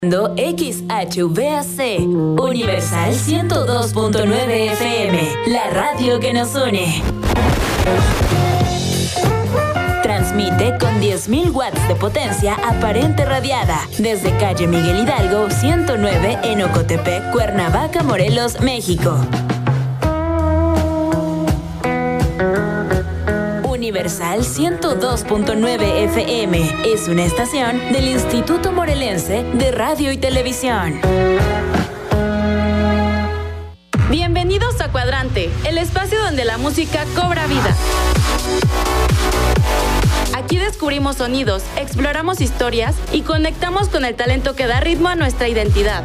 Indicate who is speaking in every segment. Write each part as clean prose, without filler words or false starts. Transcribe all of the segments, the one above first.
Speaker 1: XHVAC Universal 102.9 FM, la radio que nos une. Transmite con 10.000 watts de potencia aparente radiada desde calle Miguel Hidalgo 109 en Ocotepec, Cuernavaca, Morelos, México. Universal 102.9 FM es una estación del Instituto Morelense de Radio y Televisión.
Speaker 2: Bienvenidos a Cuadrante, el espacio donde la música cobra vida. Aquí descubrimos sonidos, exploramos historias y conectamos con el talento que da ritmo a nuestra identidad.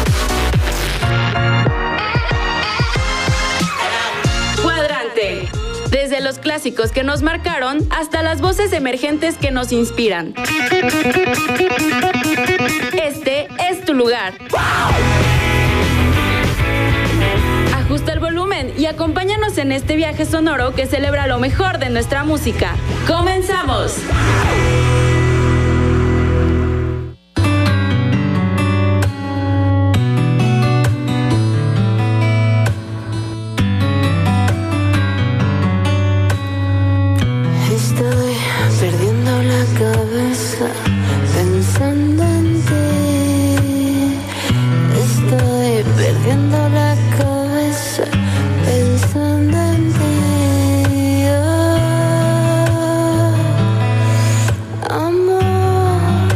Speaker 2: Cuadrante. Desde los clásicos que nos marcaron hasta las voces emergentes que nos inspiran. Este es tu lugar. Ajusta el volumen y acompáñanos en este viaje sonoro que celebra lo mejor de nuestra música. ¡Comenzamos!
Speaker 3: Estoy perdiendo la cabeza pensando en ti. Estoy perdiendo la cabeza pensando en ti. Oh, amor.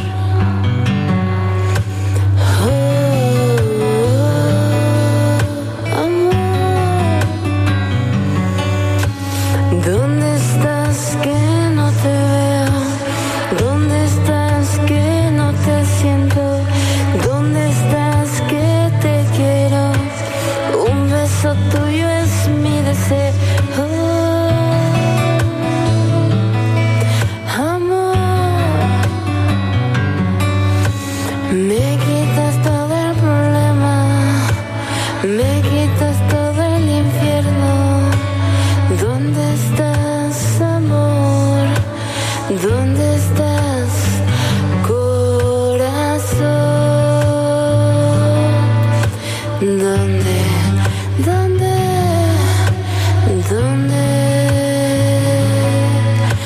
Speaker 3: Oh, amor. ¿Dónde estás que no te veo? ¿Dónde estás que no te siento? ¿Dónde estás que te quiero? Un beso tuyo es mi deseo. Amor, me quitas todo el problema, me quitas todo el infierno. ¿Dónde estás, amor? ¿Dónde estás, corazón? ¿Dónde?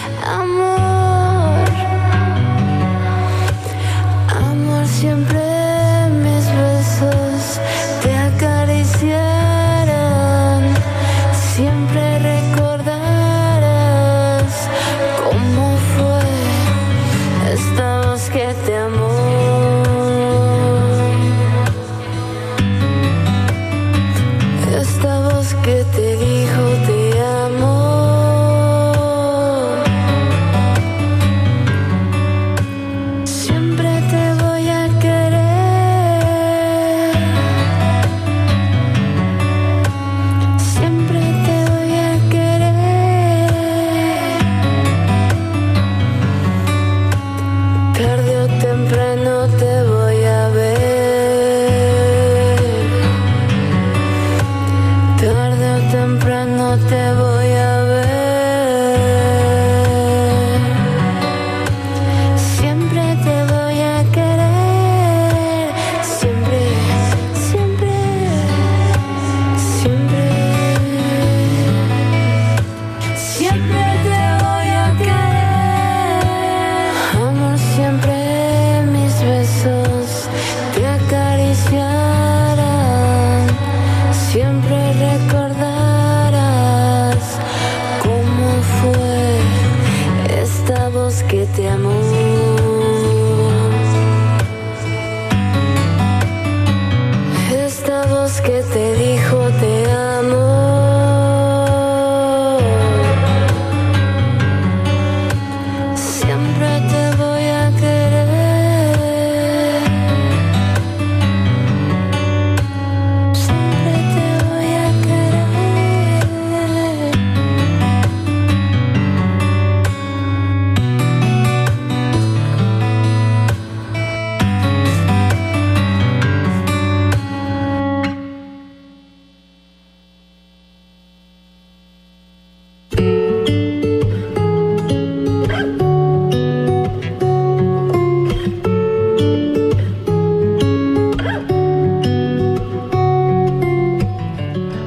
Speaker 3: Amor, amor siempre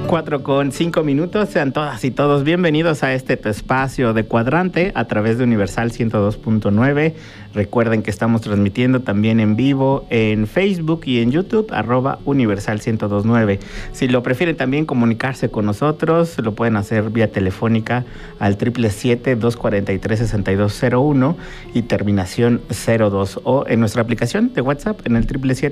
Speaker 4: 4:05. Sean todas y todos bienvenidos a este tu espacio de Cuadrante a través de Universal 102.9. Recuerden que estamos transmitiendo también en vivo en Facebook y en YouTube, @Universal 102.9. Si lo prefieren también comunicarse con nosotros, lo pueden hacer vía telefónica al 777-243-6201 y terminación 02, o en nuestra aplicación de WhatsApp en el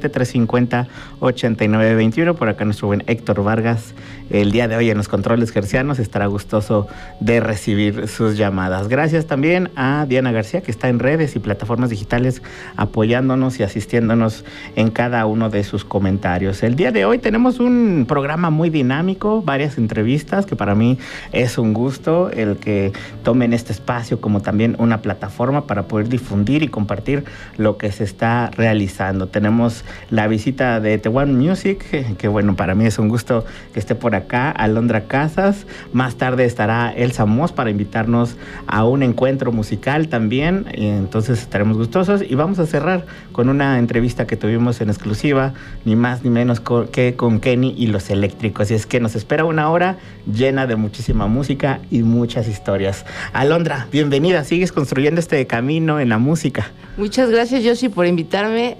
Speaker 4: 777-350-8921. Por acá nuestro buen Héctor Vargas, el día de hoy en los controles gercianos, estará gustoso de recibir sus llamadas. Gracias también a Diana García, que está en redes y plataformas digitales apoyándonos y asistiéndonos en cada uno de sus comentarios. El día de hoy tenemos un programa muy dinámico, varias entrevistas, que para mí es un gusto el que tomen este espacio como también una plataforma para poder difundir y compartir lo que se está realizando. Tenemos la visita de The One Music, que bueno, para mí es un gusto que esté por acá, Alondra Casas. Más tarde estará Elsa Moss para invitarnos a un encuentro musical también, y entonces estaremos gustosos, y vamos a cerrar con una entrevista que tuvimos en exclusiva, ni más ni menos que con Kenny y Los Eléctricos. Y es que nos espera una hora llena de muchísima música y muchas historias. Alondra, bienvenida, sigues construyendo este camino en la música.
Speaker 5: Muchas gracias, Yoshi, por invitarme.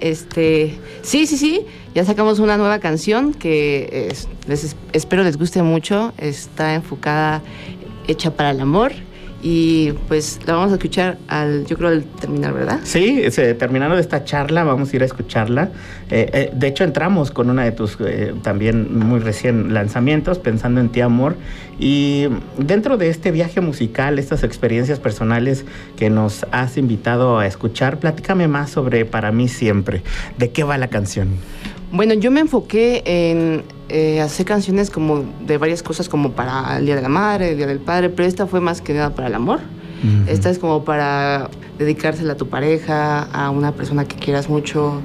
Speaker 5: Sí, ya sacamos una nueva canción que espero les guste mucho. Está enfocada, hecha para el amor. Y pues la vamos a escuchar yo creo al terminar, ¿verdad? Sí,
Speaker 4: terminando de esta charla vamos a ir a escucharla. De hecho entramos con una de tus también muy recién lanzamientos, Pensando en ti, amor. Y dentro de este viaje musical, estas experiencias personales que nos has invitado a escuchar, platícame más sobre Para mí siempre. ¿De qué va la canción?
Speaker 5: Bueno, yo me enfoqué en hacer canciones como de varias cosas, como para el Día de la Madre, el Día del Padre, pero esta fue más que nada para el amor. Uh-huh. Esta es como para dedicársela a tu pareja, a una persona que quieras mucho.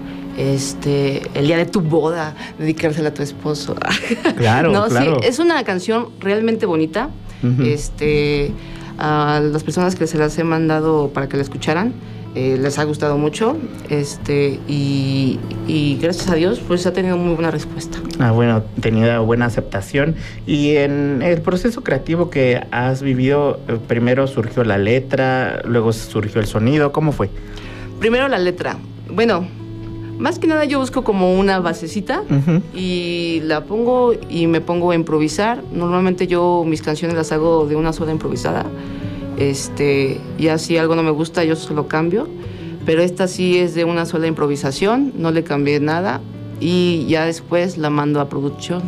Speaker 5: El día de tu boda, dedicársela a tu esposo.
Speaker 4: Claro,
Speaker 5: no,
Speaker 4: claro.
Speaker 5: Sí, es una canción realmente bonita. Uh-huh. A las personas que se las he mandado para que la escucharan, les ha gustado mucho, y gracias a Dios pues ha tenido muy buena respuesta.
Speaker 4: Bueno, tenido buena aceptación. Y en el proceso creativo que has vivido, primero surgió la letra, luego surgió el sonido, ¿cómo fue?
Speaker 5: Primero la letra. Bueno, más que nada yo busco como una basecita, uh-huh, y la pongo y me pongo a improvisar. Normalmente yo mis canciones las hago de una sola improvisada. Ya si algo no me gusta, yo solo cambio, pero esta sí es de una sola improvisación, no le cambié nada y ya después la mando a producción.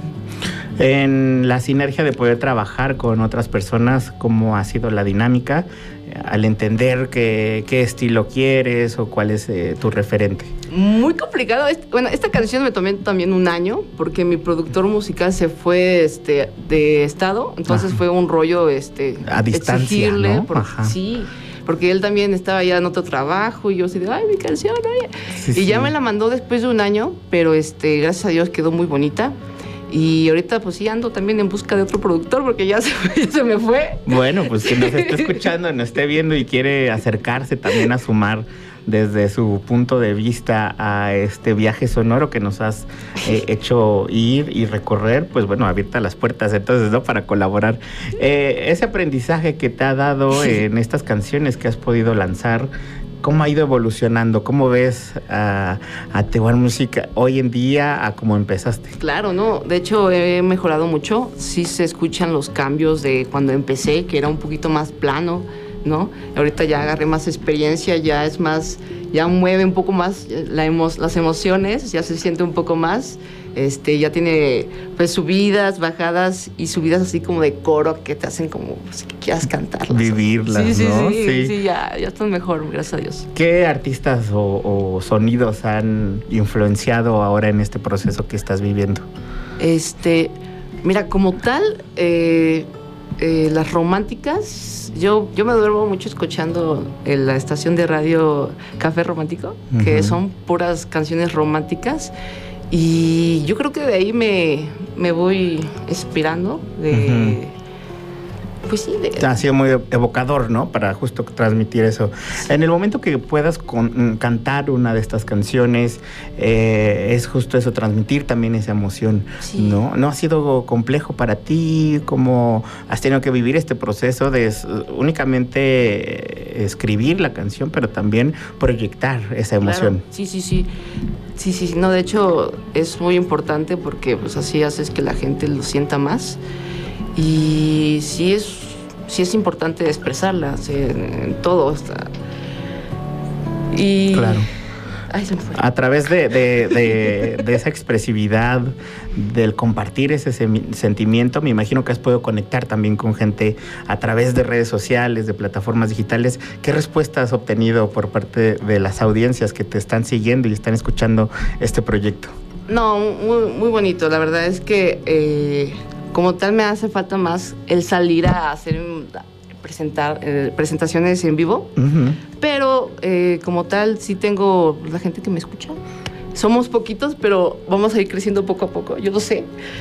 Speaker 4: En la sinergia de poder trabajar con otras personas, ¿cómo ha sido la dinámica al entender qué estilo quieres o cuál es tu referente?
Speaker 5: Muy complicado. Bueno, esta canción me tomé también un año porque mi productor musical se fue de estado, entonces fue un rollo
Speaker 4: a distancia, ¿no?
Speaker 5: Sí, porque él también estaba ya en otro trabajo y yo así de, ay, mi canción, oye. Sí, y ya me la mandó después de un año, pero gracias a Dios quedó muy bonita. Y ahorita pues sí ando también en busca de otro productor porque ya se me fue.
Speaker 4: Bueno, pues quien nos esté escuchando, nos esté viendo y quiere acercarse también a sumar desde su punto de vista a este viaje sonoro que nos has hecho ir y recorrer, pues bueno, abiertas las puertas entonces, ¿no? Para colaborar. Ese aprendizaje que te ha dado en estas canciones que has podido lanzar, ¿cómo ha ido evolucionando? ¿Cómo ves a The One Music hoy en día a cómo empezaste?
Speaker 5: Claro, no, de hecho he mejorado mucho. Sí se escuchan los cambios de cuando empecé, que era un poquito más plano, ¿no? Ahorita ya agarré más experiencia, ya es más, ya mueve un poco más las emociones, ya se siente un poco más. Ya tiene pues subidas, bajadas y subidas así como de coro que te hacen como pues, que quieras cantarlas.
Speaker 4: Vivirlas,
Speaker 5: sí,
Speaker 4: ¿no?
Speaker 5: Sí, ya están mejor, gracias a Dios.
Speaker 4: ¿Qué artistas o sonidos han influenciado ahora en este proceso que estás viviendo?
Speaker 5: Mira, como tal, las románticas, yo me duermo mucho escuchando la estación de radio Café Romántico, uh-huh, que son puras canciones románticas. Y yo creo que de ahí me voy inspirando Pues sí.
Speaker 4: Ha sido muy evocador, ¿no? Para justo transmitir eso. Sí. En el momento que puedas cantar una de estas canciones, es justo eso, transmitir también esa emoción, sí. ¿No? ¿No ha sido complejo para ti? ¿Cómo has tenido que vivir este proceso de únicamente escribir la canción, pero también proyectar esa emoción?
Speaker 5: Claro. Sí. No, de hecho, es muy importante porque pues así haces que la gente lo sienta más. Y sí es importante expresarla en todo. Y
Speaker 4: claro.
Speaker 5: Ay, se me fue.
Speaker 4: A través de esa expresividad, del compartir ese sentimiento, me imagino que has podido conectar también con gente a través de redes sociales, de plataformas digitales. ¿Qué respuesta has obtenido por parte de las audiencias que te están siguiendo y están escuchando este proyecto?
Speaker 5: No, muy, muy bonito. La verdad es que como tal me hace falta más el salir a hacer presentaciones en vivo, uh-huh. Pero como tal sí tengo la gente que me escucha. Somos poquitos, pero vamos a ir creciendo poco a poco. Yo lo sé.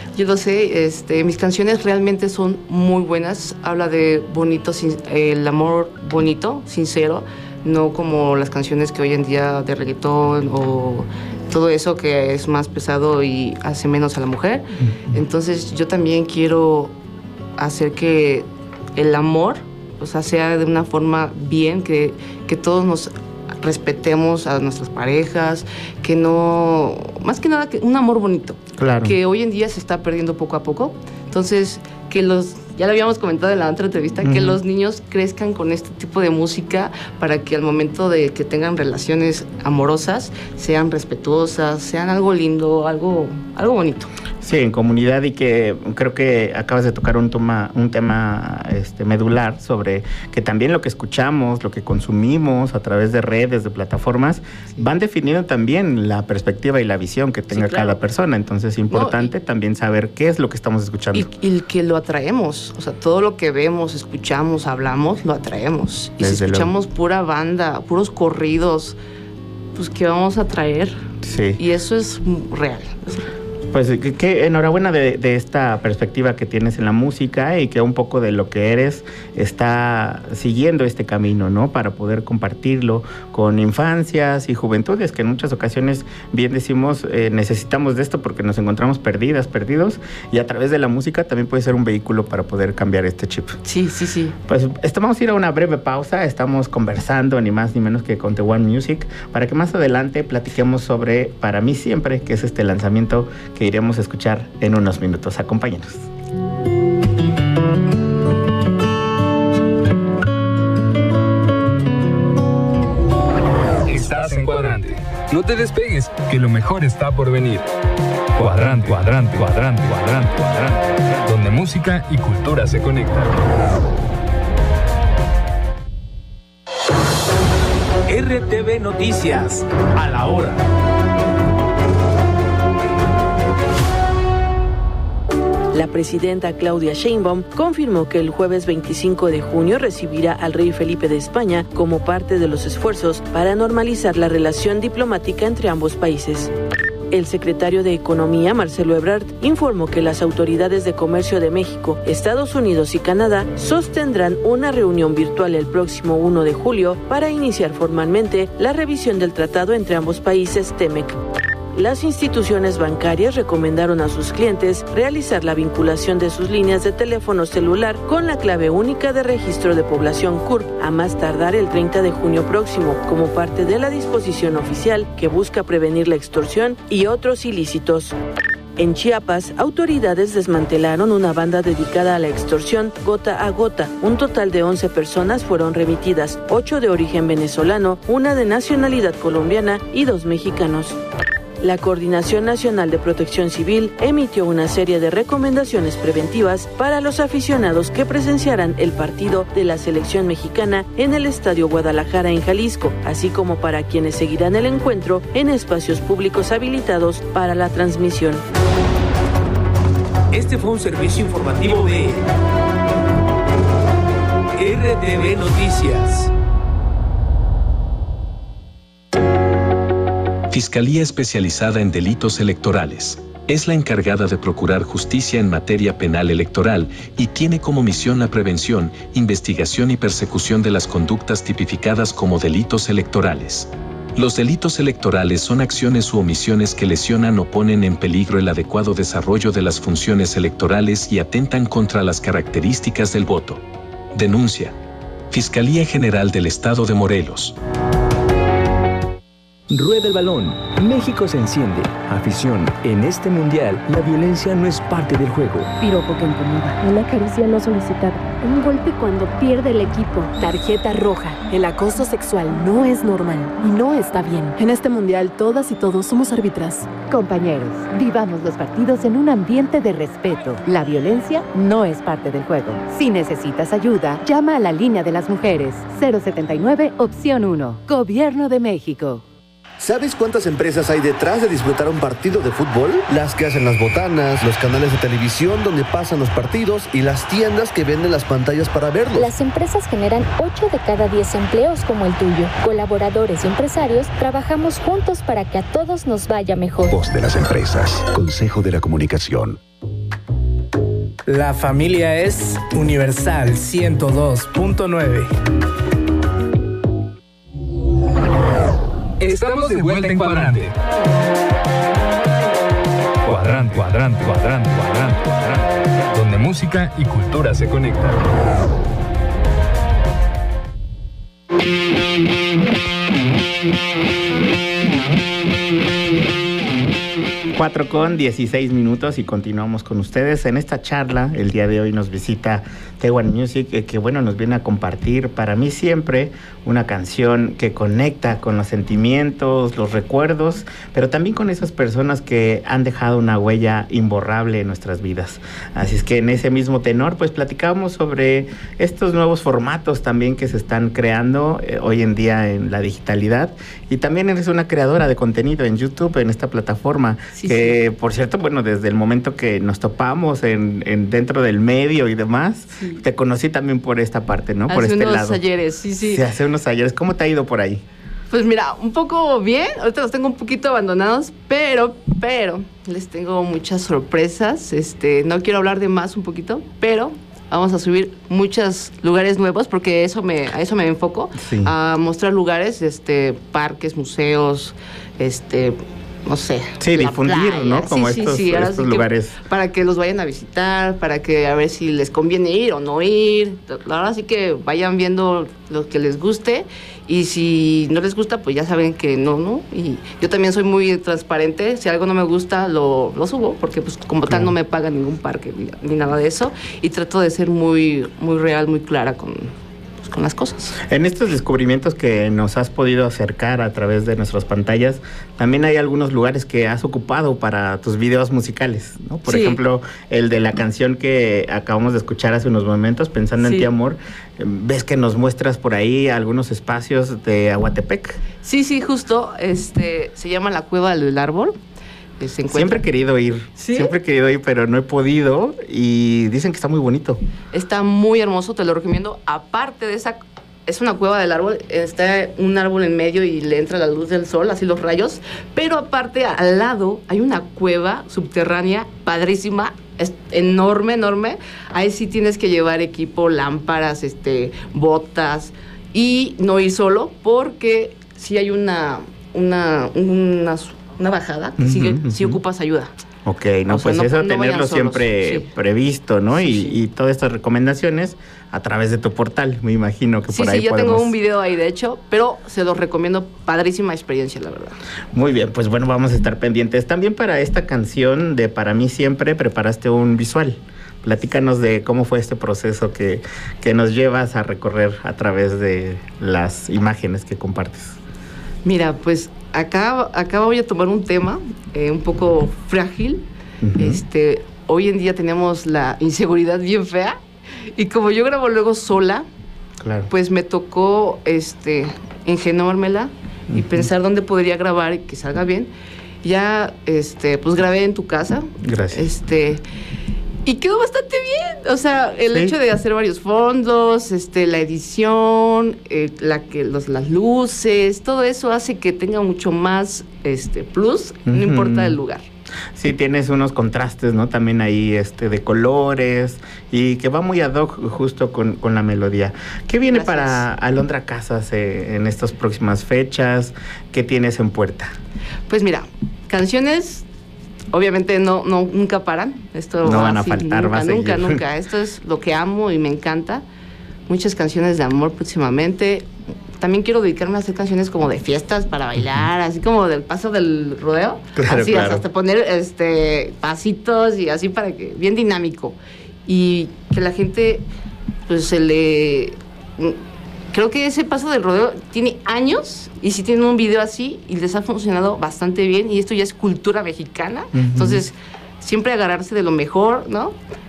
Speaker 5: Mis canciones realmente son muy buenas. Habla de bonito, el amor bonito, sincero, no como las canciones que hoy en día de reggaetón o todo eso que es más pesado y hace menos a la mujer. Uh-huh. Entonces yo también quiero hacer que el amor, o sea, sea de una forma bien, que todos nos respetemos a nuestras parejas, que no, más que nada, que un amor bonito, claro. Que hoy en día se está perdiendo poco a poco. Entonces, ya lo habíamos comentado en la otra entrevista, uh-huh. Que los niños crezcan con este tipo de música para que al momento de que tengan relaciones amorosas sean respetuosas, sean algo lindo, algo bonito.
Speaker 4: Sí, en comunidad, y que creo que acabas de tocar un tema medular sobre que también lo que escuchamos, lo que consumimos a través de redes, de plataformas, sí. Van definiendo también la perspectiva y la visión que tenga, sí, claro. Cada persona. Entonces es importante también saber qué es lo que estamos escuchando.
Speaker 5: Y que lo atraemos, o sea, todo lo que vemos, escuchamos, hablamos, lo atraemos. Y si escuchamos pura banda, puros corridos, pues ¿qué vamos a traer?
Speaker 4: Sí.
Speaker 5: Y eso es real.
Speaker 4: Pues que enhorabuena de esta perspectiva que tienes en la música y que un poco de lo que eres está siguiendo este camino, ¿no? Para poder compartirlo con infancias y juventudes, que en muchas ocasiones, bien decimos, necesitamos de esto porque nos encontramos perdidos, y a través de la música también puede ser un vehículo para poder cambiar este chip.
Speaker 5: Sí.
Speaker 4: Pues vamos a ir a una breve pausa. Estamos conversando ni más ni menos que con The One Music, para que más adelante platiquemos sobre Para mí siempre, que es este lanzamiento que iremos a escuchar en unos minutos. Acompáñenos.
Speaker 6: Estás en Cuadrante. No te despegues, que lo mejor está por venir. Cuadrante. Donde música y cultura se conectan.
Speaker 7: RTV Noticias, a la hora.
Speaker 8: La presidenta Claudia Sheinbaum confirmó que el jueves 25 de junio recibirá al rey Felipe de España como parte de los esfuerzos para normalizar la relación diplomática entre ambos países. El secretario de Economía, Marcelo Ebrard, informó que las autoridades de comercio de México, Estados Unidos y Canadá sostendrán una reunión virtual el próximo 1 de julio para iniciar formalmente la revisión del tratado entre ambos países, TEMEC. Las instituciones bancarias recomendaron a sus clientes realizar la vinculación de sus líneas de teléfono celular con la clave única de registro de población CURP a más tardar el 30 de junio próximo, como parte de la disposición oficial que busca prevenir la extorsión y otros ilícitos. En Chiapas, autoridades desmantelaron una banda dedicada a la extorsión gota a gota. Un total de 11 personas fueron remitidas, 8 de origen venezolano, 1 de nacionalidad colombiana y 2 mexicanos. La Coordinación Nacional de Protección Civil emitió una serie de recomendaciones preventivas para los aficionados que presenciarán el partido de la selección mexicana en el Estadio Guadalajara en Jalisco, así como para quienes seguirán el encuentro en espacios públicos habilitados para la transmisión.
Speaker 7: Este fue un servicio informativo de RTV Noticias.
Speaker 9: Fiscalía Especializada en Delitos Electorales. Es la encargada de procurar justicia en materia penal electoral y tiene como misión la prevención, investigación y persecución de las conductas tipificadas como delitos electorales. Los delitos electorales son acciones u omisiones que lesionan o ponen en peligro el adecuado desarrollo de las funciones electorales y atentan contra las características del voto. Denuncia: Fiscalía General del Estado de Morelos.
Speaker 10: Rueda el balón. México se enciende. Afición. En este mundial, la violencia no es parte del juego.
Speaker 11: Piropo que incomoda. Una caricia no solicitada. Un golpe cuando pierde el equipo.
Speaker 12: Tarjeta roja. El acoso sexual no es normal y no está bien. En este mundial, todas y todos somos árbitras.
Speaker 13: Compañeros, vivamos los partidos en un ambiente de respeto. La violencia no es parte del juego. Si necesitas ayuda, llama a la línea de las mujeres. 079, opción 1. Gobierno de México.
Speaker 14: ¿Sabes cuántas empresas hay detrás de disfrutar un partido de fútbol? Las que hacen las botanas, los canales de televisión donde pasan los partidos y las tiendas que venden las pantallas para verlos.
Speaker 15: Las empresas generan 8 de cada 10 empleos como el tuyo. Colaboradores y empresarios trabajamos juntos para que a todos nos vaya mejor.
Speaker 16: Voz de las empresas. Consejo de la Comunicación.
Speaker 17: La familia es Universal 102.9.
Speaker 6: Estamos de vuelta en Cuadrante. Cuadrante. Donde música y cultura se conectan.
Speaker 4: 4:16 y continuamos con ustedes en esta charla. El día de hoy nos visita T1 Music, que bueno, nos viene a compartir para mí siempre una canción que conecta con los sentimientos, los recuerdos, pero también con esas personas que han dejado una huella imborrable en nuestras vidas. Así es que en ese mismo tenor, pues platicamos sobre estos nuevos formatos también que se están creando hoy en día en la digitalidad, y también eres una creadora de contenido en YouTube, en esta plataforma. Sí, que sí. Por cierto, bueno, desde el momento que nos topamos en dentro del medio y demás, sí, te conocí también por esta parte, ¿no? Por este lado. Hace unos
Speaker 5: ayeres, sí.
Speaker 4: Sí, hace unos ayeres. ¿Cómo te ha ido por ahí?
Speaker 5: Pues mira, un poco bien. Ahorita los tengo un poquito abandonados, pero les tengo muchas sorpresas. No quiero hablar de más un poquito, pero vamos a subir muchos lugares nuevos porque a eso me enfoco, sí, a mostrar lugares, parques, museos, no sé.
Speaker 4: Sí, difundir, playa, ¿no? Como sí, estos lugares.
Speaker 5: Para que los vayan a visitar, para que a ver si les conviene ir o no ir. La verdad sí que vayan viendo lo que les guste, y si no les gusta, pues ya saben que no. Y yo también soy muy transparente. Si algo no me gusta, lo subo, porque pues como tal no me paga ningún parque ni nada de eso. Y trato de ser muy, muy real, muy clara con las cosas.
Speaker 4: En estos descubrimientos que nos has podido acercar a través de nuestras pantallas, también hay algunos lugares que has ocupado para tus videos musicales, ¿no? Por ejemplo, el de la canción que acabamos de escuchar hace unos momentos, Pensando en ti, amor. ¿Ves que nos muestras por ahí algunos espacios de Aguatepec? Sí, justo. Se llama La Cueva del Árbol. Siempre he querido ir, pero no he podido, y dicen que está muy bonito.
Speaker 5: Está muy hermoso, te lo recomiendo. Aparte de esa, es una cueva del árbol, está un árbol en medio y le entra la luz del sol, así los rayos, pero aparte al lado hay una cueva subterránea padrísima, es enorme. Ahí sí tienes que llevar equipo, lámparas, botas, y no ir solo, porque sí hay una bajada que sí ocupas ayuda.
Speaker 4: Ok, pues eso tenerlo siempre previsto, ¿no? Sí. Y todas estas recomendaciones a través de tu portal, me imagino que por ahí
Speaker 5: yo tengo un video ahí, de hecho, pero se los recomiendo, padrísima experiencia, la verdad.
Speaker 4: Muy bien, pues bueno, vamos a estar pendientes. También para esta canción de Para mí siempre preparaste un visual. Platícanos de cómo fue este proceso que nos llevas a recorrer a través de las imágenes que compartes.
Speaker 5: Mira, pues acá voy a tomar un tema un poco frágil. Uh-huh. Hoy en día tenemos la inseguridad bien fea, y como yo grabo luego sola, claro, pues me tocó ingeniármela y pensar dónde podría grabar y que salga bien. Ya pues grabé en tu casa.
Speaker 4: Gracias.
Speaker 5: Y quedó bastante bien. O sea, el hecho de hacer varios fondos, la edición, las luces, todo eso hace que tenga mucho más plus, no importa el lugar.
Speaker 4: sí tienes unos contrastes, ¿no? También ahí de colores y que va muy ad hoc justo con la melodía. ¿Qué viene para Alondra Casas en estas próximas fechas? ¿Qué tienes en puerta?
Speaker 5: Pues mira, canciones obviamente nunca paran. Esto
Speaker 4: no van a faltar,
Speaker 5: nunca. Esto es lo que amo y me encanta. Muchas canciones de amor próximamente. También quiero dedicarme a hacer canciones como de fiestas para bailar, así como del paso del rodeo.
Speaker 4: Claro,
Speaker 5: así,
Speaker 4: claro.
Speaker 5: hasta poner pasitos y así para que, bien dinámico. Y que la gente, pues creo que ese paso del rodeo tiene años y sí tienen un video así y les ha funcionado bastante bien y esto ya es cultura mexicana. Entonces, siempre agarrarse de lo mejor, ¿no?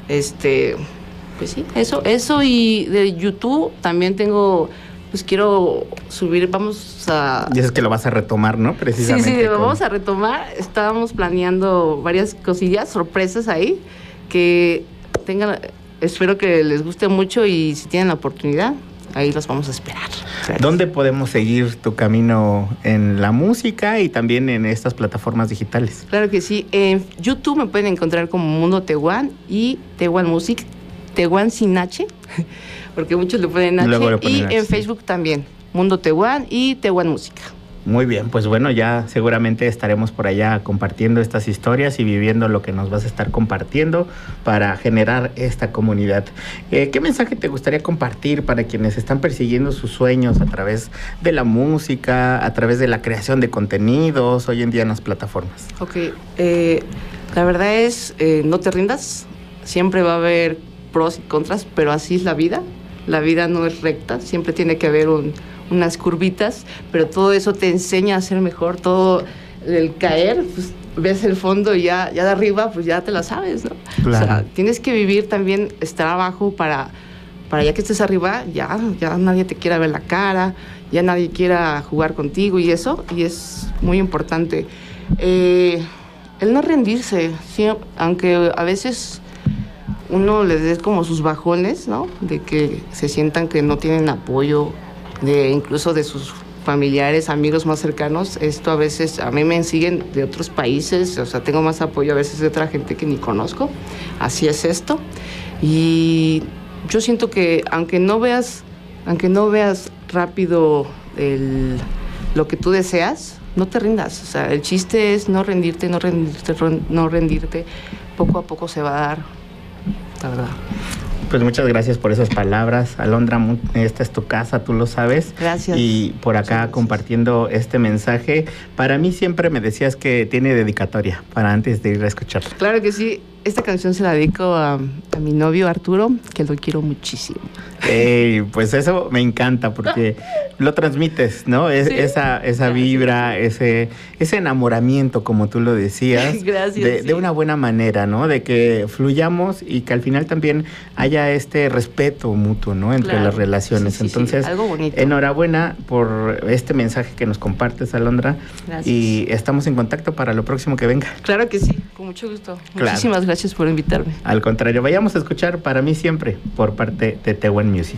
Speaker 5: Pues sí, eso y de YouTube también tengo, pues quiero subir, vamos a...
Speaker 4: Dices que lo vas a retomar, ¿no? Precisamente.
Speaker 5: Sí, lo vamos a retomar. Estábamos planeando varias cosillas, sorpresas ahí, que tengan, espero que les guste mucho y si tienen la oportunidad, ahí los vamos a esperar. Gracias.
Speaker 4: ¿Dónde podemos seguir tu camino en la música y también en estas plataformas digitales?
Speaker 5: Claro que sí. En YouTube me pueden encontrar como Mundo Tehuan y Tehuan Music, Tehuan sin H, porque muchos le ponen H. Y en Facebook también, Mundo Tehuan y Tehuan Música.
Speaker 4: Muy bien, pues bueno, ya seguramente estaremos por allá compartiendo estas historias y viviendo lo que nos vas a estar compartiendo para generar esta comunidad. ¿Qué mensaje te gustaría compartir para quienes están persiguiendo sus sueños a través de la música, a través de la creación de contenidos hoy en día en las plataformas?
Speaker 5: Ok, la verdad es, no te rindas, siempre va a haber pros y contras, pero así es la vida. La vida no es recta, siempre tiene que haber unas curvitas, pero todo eso te enseña a ser mejor. Todo el caer, pues ves el fondo y ya de arriba, pues ya te la sabes, ¿no?
Speaker 4: Claro.
Speaker 5: O sea, tienes que vivir también, estar abajo para ya que estés arriba, ya nadie te quiera ver la cara, ya nadie quiera jugar contigo y eso, y es muy importante. El no rendirse, ¿sí? Aunque a veces uno les dé como sus bajones, ¿no? De que se sientan que no tienen apoyo, incluso de sus familiares, amigos más cercanos. Esto a veces, a mí me siguen de otros países, o sea, tengo más apoyo a veces de otra gente que ni conozco. Así es esto. Y yo siento que aunque no veas rápido lo que tú deseas, no te rindas. O sea, el chiste es no rendirte. Poco a poco se va a dar, la verdad.
Speaker 4: Pues muchas gracias por esas palabras, Alondra. Esta es tu casa, tú lo sabes.
Speaker 5: Gracias.
Speaker 4: Y por acá compartiendo este mensaje. Para mí siempre me decías que tiene dedicatoria para antes de ir a escucharla.
Speaker 5: Claro que sí. Esta canción se la dedico a mi novio Arturo, que lo quiero muchísimo.
Speaker 4: Pues eso me encanta porque lo transmites, ¿no?
Speaker 5: Sí.
Speaker 4: Esa vibra, ese enamoramiento, como tú lo decías.
Speaker 5: Gracias.
Speaker 4: De una buena manera, ¿no? De que fluyamos y que al final también haya este respeto mutuo, ¿no? Entre las relaciones. Entonces,
Speaker 5: algo bonito.
Speaker 4: Enhorabuena por este mensaje que nos compartes, Alondra.
Speaker 5: Gracias.
Speaker 4: Y estamos en contacto para lo próximo que venga.
Speaker 5: Claro que sí, con mucho gusto.
Speaker 4: Claro.
Speaker 5: Muchísimas gracias por invitarme.
Speaker 4: Al contrario, vayamos a escuchar Para mí siempre por parte de Tehuan Music.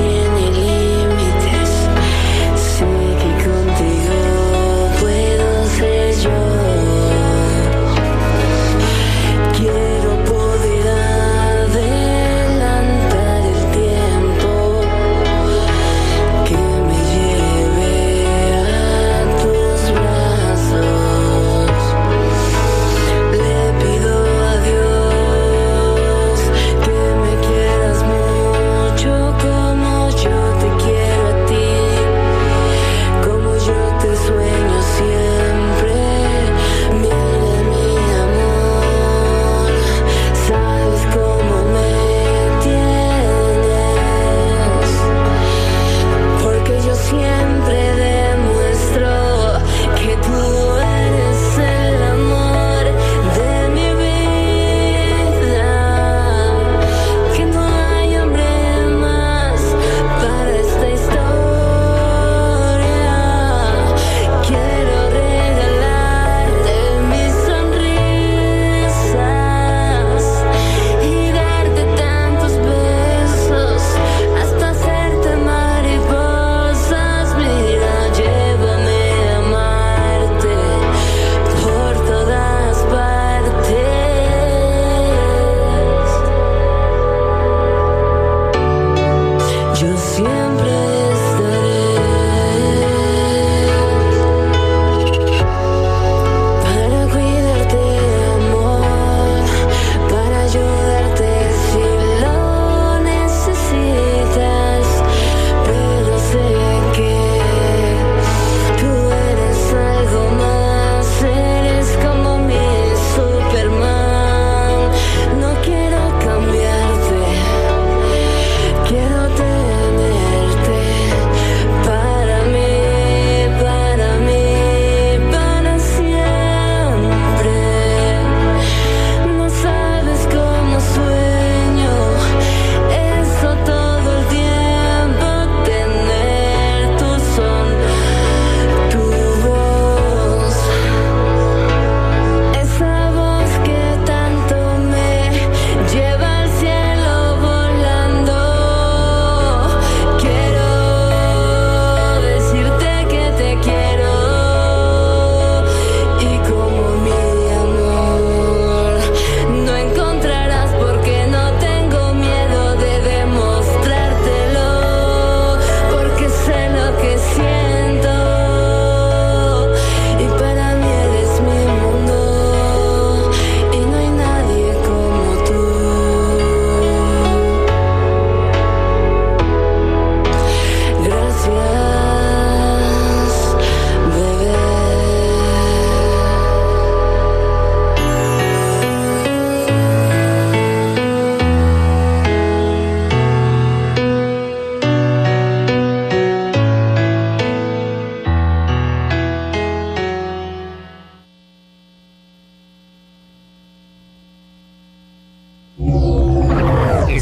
Speaker 3: Sé que contigo puedo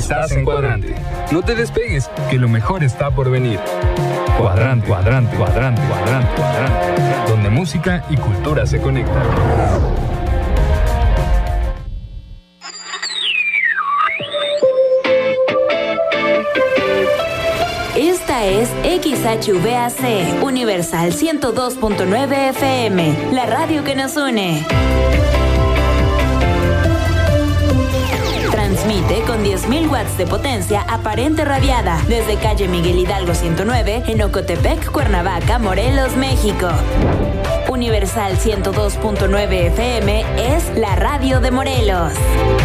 Speaker 6: Estás en Cuadrante. No te despegues, que lo mejor está por venir. Cuadrante, cuadrante, cuadrante, cuadrante, cuadrante. Donde música y cultura se conectan.
Speaker 1: Esta es XHVAC, Universal 102.9 FM, la radio que nos une. Transmite con 10.000 watts de potencia aparente radiada desde calle Miguel Hidalgo 109 en Ocotepec, Cuernavaca, Morelos, México. Universal 102.9 FM es la radio de Morelos.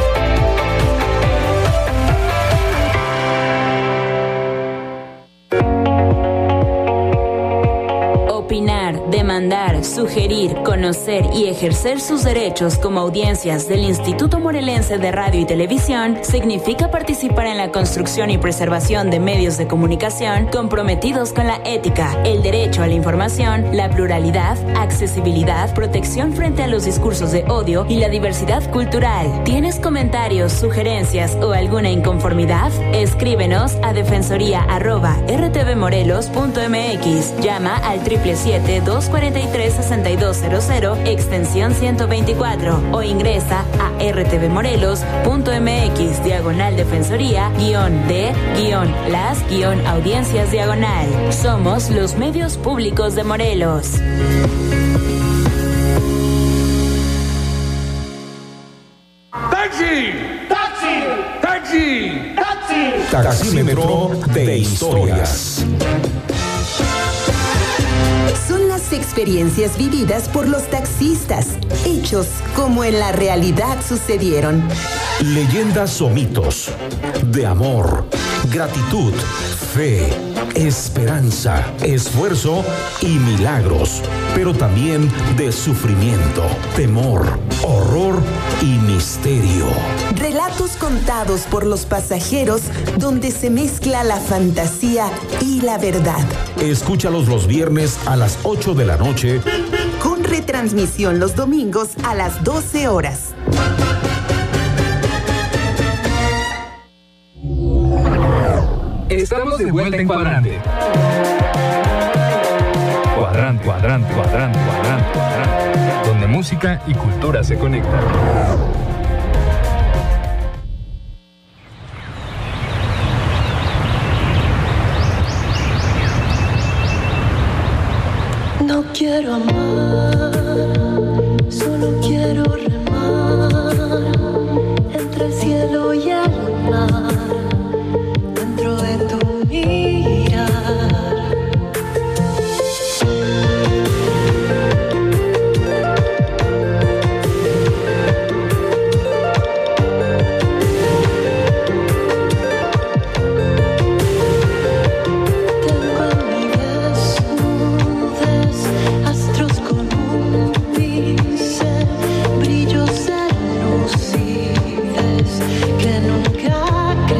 Speaker 1: Opinar, demandar, sugerir, conocer y ejercer sus derechos como audiencias del Instituto Morelense de Radio y Televisión significa participar en la construcción y preservación de medios de comunicación comprometidos con la ética, el derecho a la información, la pluralidad, accesibilidad, protección frente a los discursos de odio y la diversidad cultural. ¿Tienes comentarios, sugerencias o alguna inconformidad? Escríbenos a defensoría@rtvmorelos.mx. Llama al 777-243-6200, extensión 124, o ingresa a rtvmorelos.mx/defensoría-de-las-audiencias diagonal. Somos los medios públicos de Morelos.
Speaker 7: ¡Taxi! ¡Taxi! ¡Taxi! ¡Taxi!
Speaker 18: Taxímetro de historias.
Speaker 19: Son las experiencias vividas por los taxistas, hechos como en la realidad sucedieron.
Speaker 18: Leyendas o mitos de amor, gratitud, fe, esperanza, esfuerzo y milagros, pero también de sufrimiento, temor, horror y misterio.
Speaker 19: Relatos contados por los pasajeros donde se mezcla la fantasía y la verdad.
Speaker 18: Escúchalos los viernes a las 8 de la noche.
Speaker 19: Con retransmisión los domingos a las 12 horas.
Speaker 6: Estamos de vuelta en Cuadrante. Cuadrante, cuadrante, cuadrante, cuadrante, cuadrante. Donde música y cultura se conectan.
Speaker 3: No quiero amar, solo quiero remar entre el cielo y el mar, dentro de tu mirar. Que nunca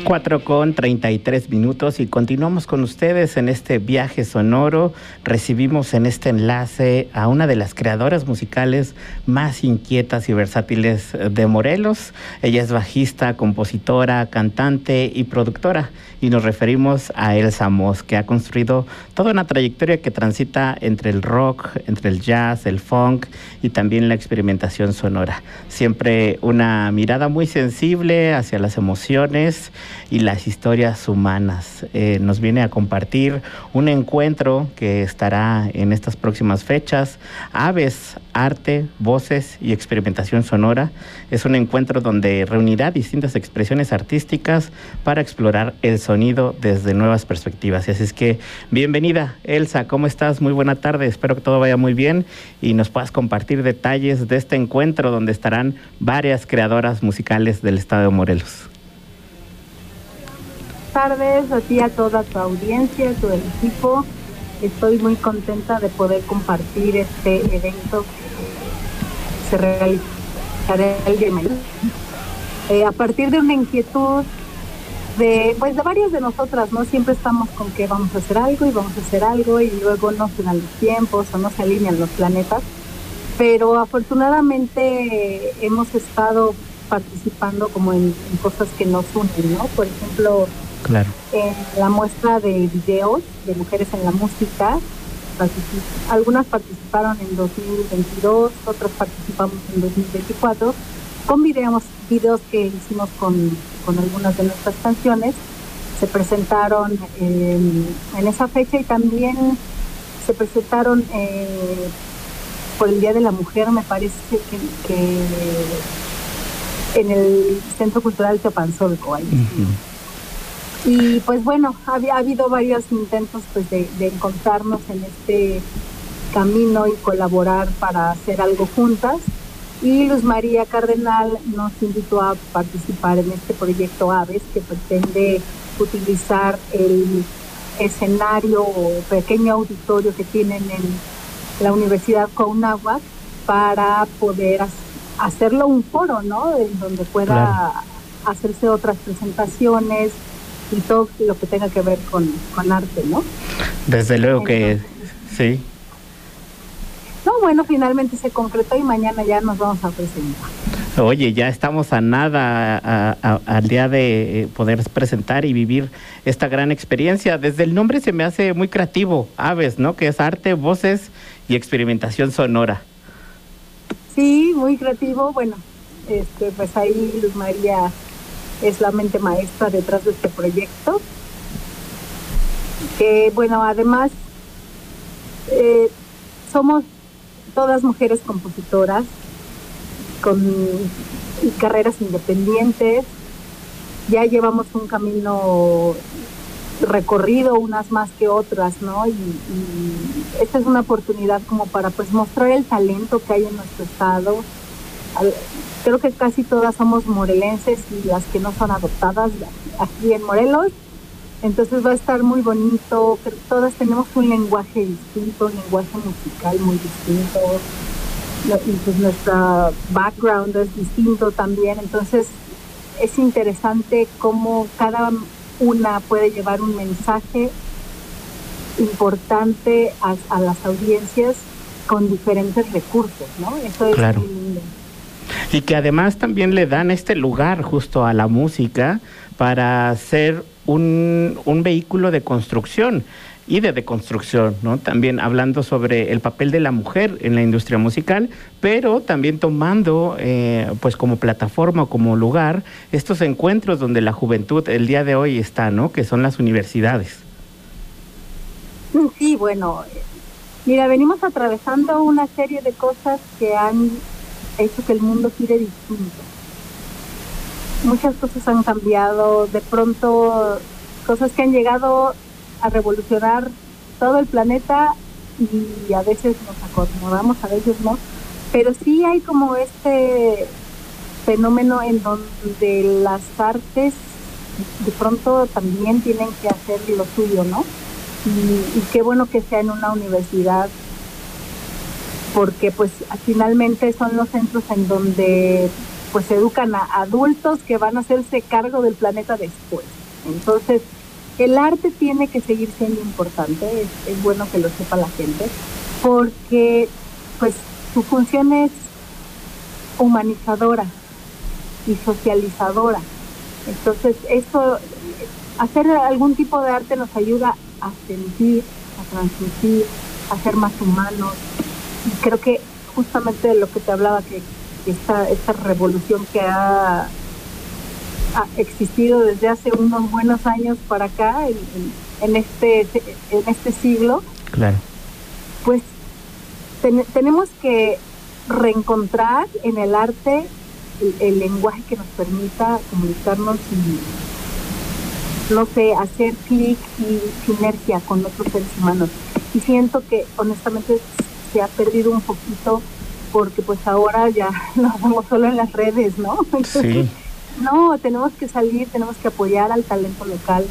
Speaker 4: 4:33 y continuamos con ustedes en este viaje sonoro. Recibimos en este enlace a una de las creadoras musicales más inquietas y versátiles de Morelos. Ella es bajista, compositora, cantante y productora, y nos referimos a Elsa Moss, que ha construido toda una trayectoria que transita entre el rock, entre el jazz, el funk y también la experimentación sonora. Siempre una mirada muy sensible hacia las emociones y las historias humanas. Nos viene a compartir un encuentro que estará en estas próximas fechas: Aves, Arte, Voces y Experimentación Sonora. Es un encuentro donde reunirá distintas expresiones artísticas para explorar el sonido desde nuevas perspectivas. Y así es que, bienvenida, Elsa, ¿cómo estás? Muy buena tarde, espero que todo vaya muy bien y nos puedas compartir detalles de este encuentro donde estarán varias creadoras musicales del estado de Morelos.
Speaker 20: Buenas tardes a ti, a toda tu audiencia, a todo el equipo. Estoy muy contenta de poder compartir este evento que se realizará el día de mañana. A partir de una inquietud de varias de nosotras, ¿no? Siempre estamos con que vamos a hacer algo y luego no se dan los tiempos o no se alinean los planetas, pero afortunadamente hemos estado participando como en cosas que nos unen, ¿no? Por ejemplo,
Speaker 4: claro,
Speaker 20: en la muestra de videos de Mujeres en la Música, algunas participaron en 2022, otras participamos en 2024, con videos que hicimos con algunas de nuestras canciones. Se presentaron en esa fecha y también se presentaron por el Día de la Mujer, me parece que en el Centro Cultural Teopanzolco. Ahí. Uh-huh. Y pues bueno, ha habido varios intentos pues de encontrarnos en este camino y colaborar para hacer algo juntas. Y Luz María Cardenal nos invitó a participar en este proyecto Aves, que pretende utilizar el escenario o pequeño auditorio que tienen en la Universidad Cuauhnáhuac para poder hacerlo un foro, ¿no? En donde pueda hacerse otras presentaciones y todo lo que tenga que ver con arte, ¿no?
Speaker 4: Desde luego. Entonces, que sí.
Speaker 20: No, bueno, finalmente se concretó y mañana ya nos vamos a presentar.
Speaker 4: Oye, ya estamos a nada al día de poder presentar y vivir esta gran experiencia. Desde el nombre se me hace muy creativo, Aves, ¿no? Que es arte, voces y experimentación sonora.
Speaker 20: Sí, muy creativo. Bueno, pues ahí Luz María es la mente maestra detrás de este proyecto. Que bueno, además somos todas mujeres compositoras con carreras independientes. Ya llevamos un camino recorrido, unas más que otras, ¿no? Y esta es una oportunidad como para pues mostrar el talento que hay en nuestro estado. Creo que casi todas somos morelenses y las que no son adoptadas aquí en Morelos. Entonces va a estar muy bonito. Todas tenemos un lenguaje distinto, un lenguaje musical muy distinto. Y pues nuestra background es distinto también. Entonces es interesante cómo cada una puede llevar un mensaje importante a las audiencias con diferentes recursos, ¿no? Eso es
Speaker 4: claro.
Speaker 20: Muy lindo.
Speaker 4: Y que además también le dan este lugar justo a la música para ser un vehículo de construcción y de deconstrucción, ¿no? También hablando sobre el papel de la mujer en la industria musical, pero también tomando pues como plataforma o como lugar estos encuentros donde la juventud el día de hoy está, ¿no? Que son las universidades.
Speaker 20: Sí, bueno, mira, venimos atravesando una serie de cosas que han hecho que el mundo gire distinto. Muchas cosas han cambiado, de pronto cosas que han llegado a revolucionar todo el planeta y a veces nos acomodamos, a veces no, pero sí hay como este fenómeno en donde las artes de pronto también tienen que hacer lo suyo, ¿no? Y qué bueno que sea en una universidad, porque pues finalmente son los centros en donde pues educan a adultos que van a hacerse cargo del planeta después. Entonces, el arte tiene que seguir siendo importante, es bueno que lo sepa la gente, porque pues su función es humanizadora y socializadora. Entonces, hacer algún tipo de arte nos ayuda a sentir, a transmitir, a ser más humanos. Y creo que justamente de lo que te hablaba, que esta revolución que ha existido desde hace unos buenos años para acá, en este siglo, claro, pues tenemos que reencontrar en el arte el lenguaje que nos permita comunicarnos y, no sé, hacer clic y sinergia con otros seres humanos. Y siento que honestamente se ha perdido un poquito, porque pues ahora ya nos vemos solo en las redes, ¿no? Entonces, sí. No, tenemos que salir, tenemos que apoyar al talento local.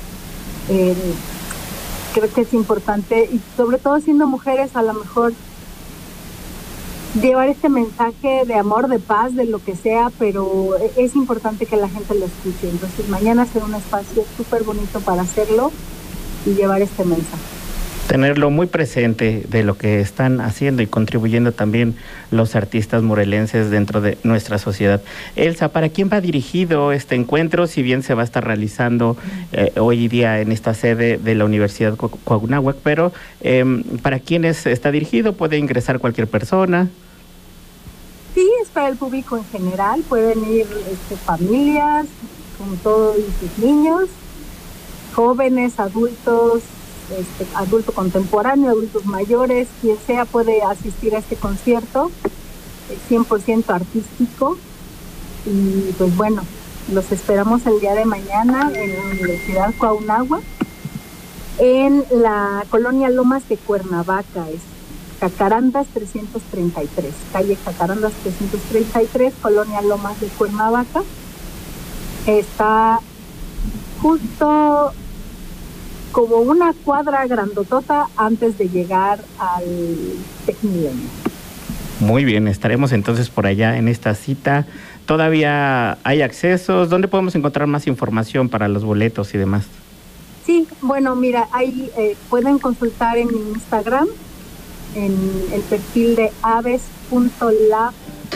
Speaker 20: Creo que es importante, y sobre todo siendo mujeres, a lo mejor llevar este mensaje de amor, de paz, de lo que sea, pero es importante que la gente lo escuche. Entonces mañana será un espacio súper bonito para hacerlo y llevar este mensaje.
Speaker 4: Tenerlo muy presente de lo que están haciendo y contribuyendo también los artistas morelenses dentro de nuestra sociedad. Elsa, ¿para quién va dirigido este encuentro? Si bien se va a estar realizando hoy día en esta sede de la Universidad Cuauhnáhuac, pero ¿para quiénes está dirigido? ¿Puede ingresar cualquier persona?
Speaker 20: Sí, es para el público en general. Pueden ir familias con todos sus niños, jóvenes, adultos, adulto contemporáneo, adultos mayores, quien sea puede asistir a este concierto, 100% artístico. Y pues bueno, los esperamos el día de mañana en la Universidad Cuauhnáhuac, en la colonia Lomas de Cuernavaca, es Jacarandas 333, calle Jacarandas 333, colonia Lomas de Cuernavaca. Está justo como una cuadra grandotota antes de llegar al Tecmilenio.
Speaker 4: Muy bien, estaremos entonces por allá en esta cita. ¿Todavía hay accesos? ¿Dónde podemos encontrar más información para los boletos y demás?
Speaker 20: Sí, bueno, mira, ahí pueden consultar en mi Instagram, en el perfil de aves.lab.sonoro.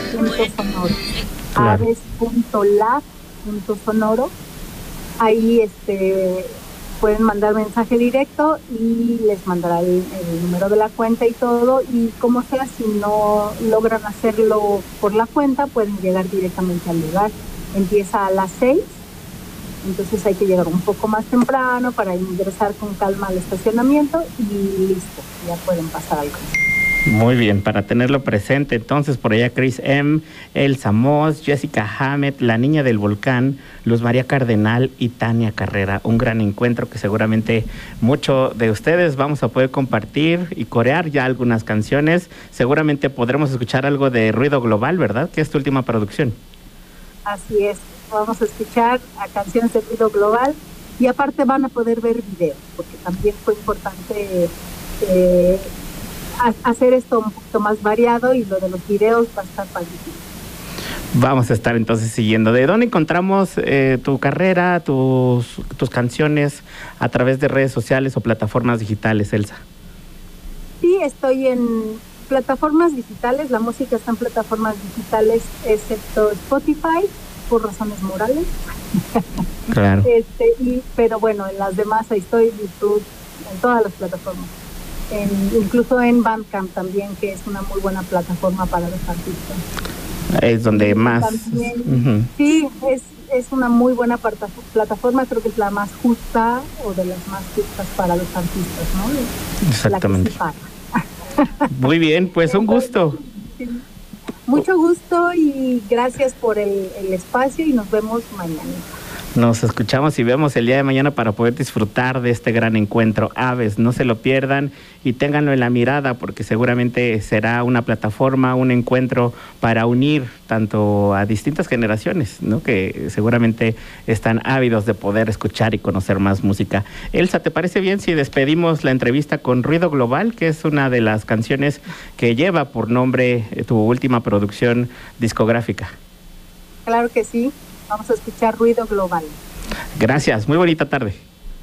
Speaker 20: Claro. Aves.lab.sonoro. Ahí pueden mandar mensaje directo y les mandará el número de la cuenta y todo, y como sea, si no logran hacerlo por la cuenta, pueden llegar directamente al lugar. Empieza a las 6, entonces hay que llegar un poco más temprano para ingresar con calma al estacionamiento y listo, ya pueden pasar al concierto.
Speaker 4: Muy bien, para tenerlo presente, entonces por allá Chris M., Elsa Moss, Jessica Hammett, La Niña del Volcán, Luz María Cardenal y Tania Carrera. Un gran encuentro que seguramente muchos de ustedes vamos a poder compartir y corear ya algunas canciones. Seguramente podremos escuchar algo de Ruido Global, ¿verdad? Que es tu última producción.
Speaker 20: Así es, vamos a escuchar a canciones de Ruido Global y aparte van a poder ver videos, porque también fue importante hacer esto un poquito más variado, y lo de los videos va a estar padrísimo.
Speaker 4: Vamos a estar entonces siguiendo. ¿De dónde encontramos tu carrera, tus canciones a través de redes sociales o plataformas digitales, Elsa?
Speaker 20: Sí, estoy en plataformas digitales, la música está en plataformas digitales, excepto Spotify, por razones morales.
Speaker 4: Claro.
Speaker 20: Pero bueno, en las demás ahí estoy, YouTube, en todas las plataformas. Incluso en Bandcamp también, que es una muy buena plataforma para los artistas.
Speaker 4: Es donde más...
Speaker 20: También, sí, es una muy buena plataforma, creo que es la más justa o de las más justas para los artistas, ¿no?
Speaker 4: Exactamente. Muy bien, pues un gusto.
Speaker 20: Sí. Mucho gusto y gracias por el espacio, y nos vemos mañana.
Speaker 4: Nos escuchamos y vemos el día de mañana para poder disfrutar de este gran encuentro. Aves, no se lo pierdan y ténganlo en la mirada, porque seguramente será una plataforma, un encuentro para unir tanto a distintas generaciones, ¿no? Que seguramente están ávidos de poder escuchar y conocer más música. Elsa, ¿te parece bien si despedimos la entrevista con Ruido Global, que es una de las canciones que lleva por nombre tu última producción discográfica?
Speaker 20: Claro que sí. Vamos a escuchar Ruido Global.
Speaker 4: Gracias, muy bonita tarde.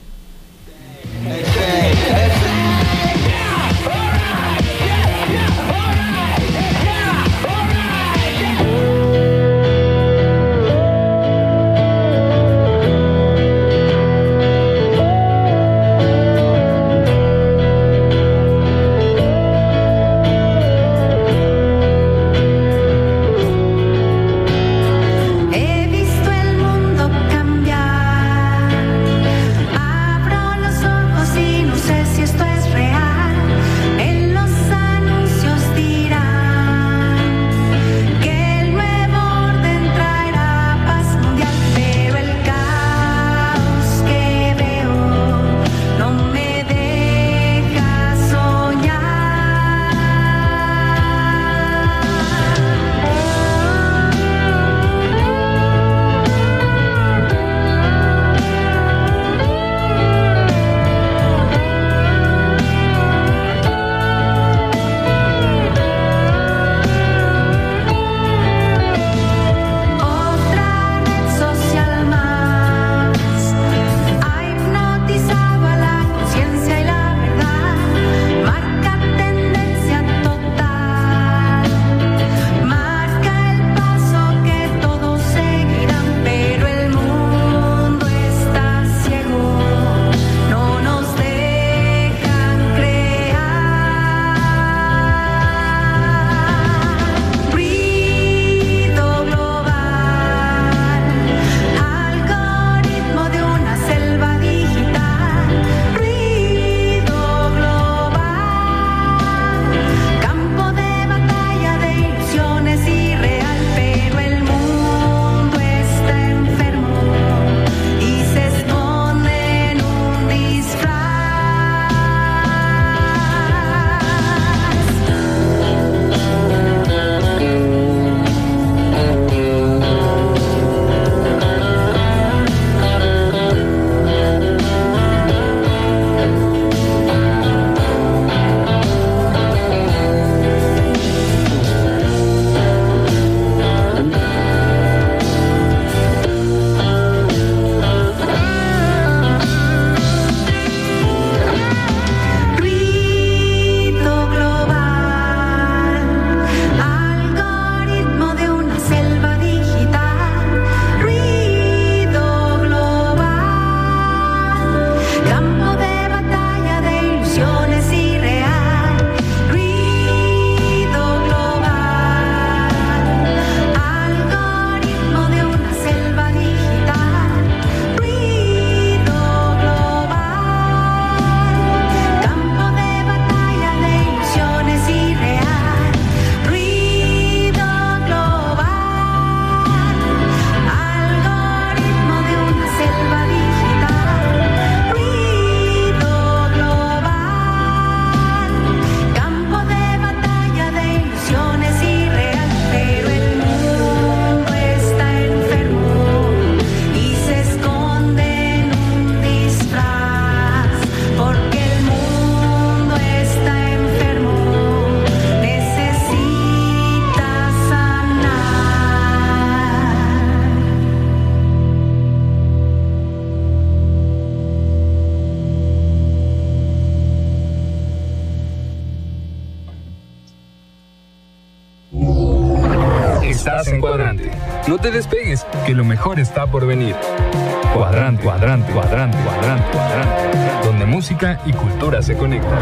Speaker 6: Estás en Cuadrante. No te despegues, que lo mejor está por venir. Cuadrante, cuadrante, cuadrante, cuadrante, cuadrante. Donde música y cultura se conectan.